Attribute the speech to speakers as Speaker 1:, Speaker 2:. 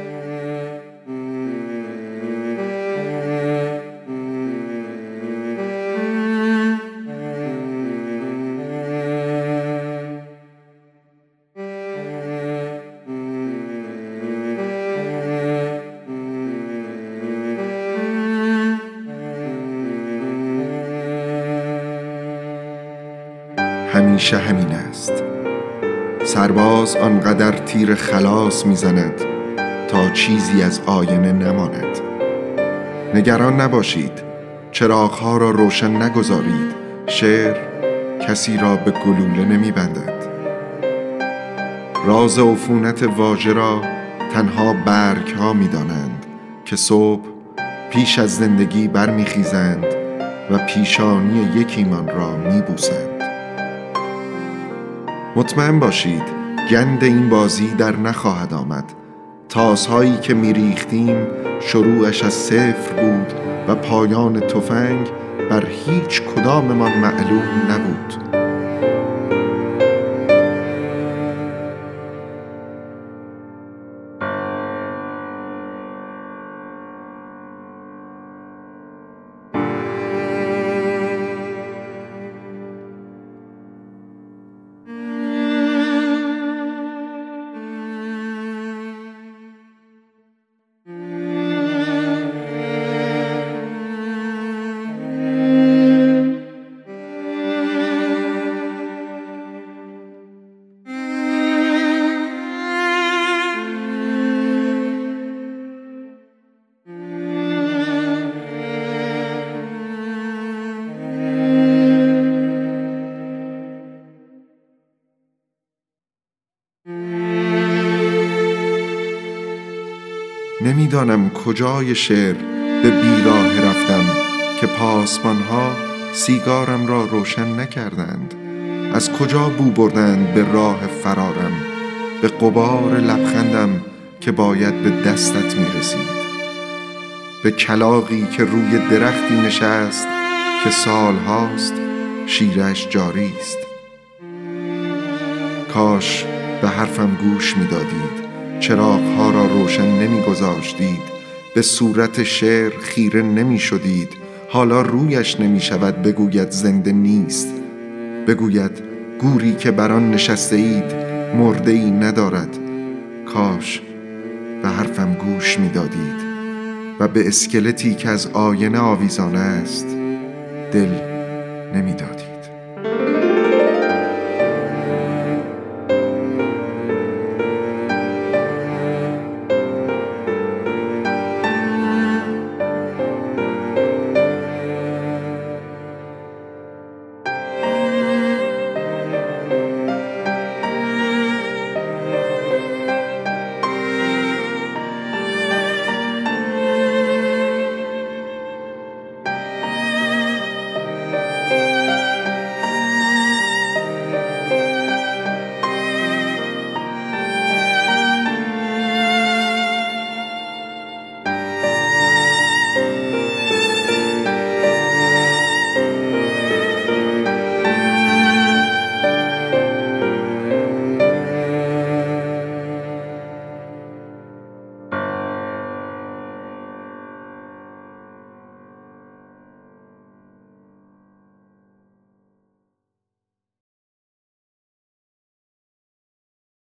Speaker 1: همیشه همین است. سرباز آنقدر تیر خلاص میزند تا چیزی از آینه نماند. نگران نباشید، چراغ‌ها را روشن نگذارید. شعر کسی را به گلوله نمیبندد. راز عفونت واژه را تنها برگ‌ها میدانند که صبح پیش از زندگی برمیخیزند و پیشانی یکیمان را میبوسند. مطمئن باشید گند این بازی در نخواهد آمد. تاس‌هایی که میریختیم شروعش از صفر بود و پایان تفنگ بر هیچ کداممان معلوم نبود. نمیدانم کجای شعر به بیراه رفتم که پاسبانها سیگارم را روشن نکردند. از کجا بو بردند به راه فرارم، به غبار لبخندم که باید به دستت میرسید، به کلاغی که روی درختی نشست که سالهاست شیرش جاری است. کاش به حرفم گوش میدادید، چراغ‌ها را روشن نمی‌گذاشتید، به صورت شعر خیره نمی‌شدید. حالا رویش نمی‌شود بگوید زنده نیست، بگوید گوری که بر آن نشسته اید مرده‌ای ندارد. کاش به حرفم گوش میدادید و به اسکلتی که از آینه آویزان است دل نمیدادید.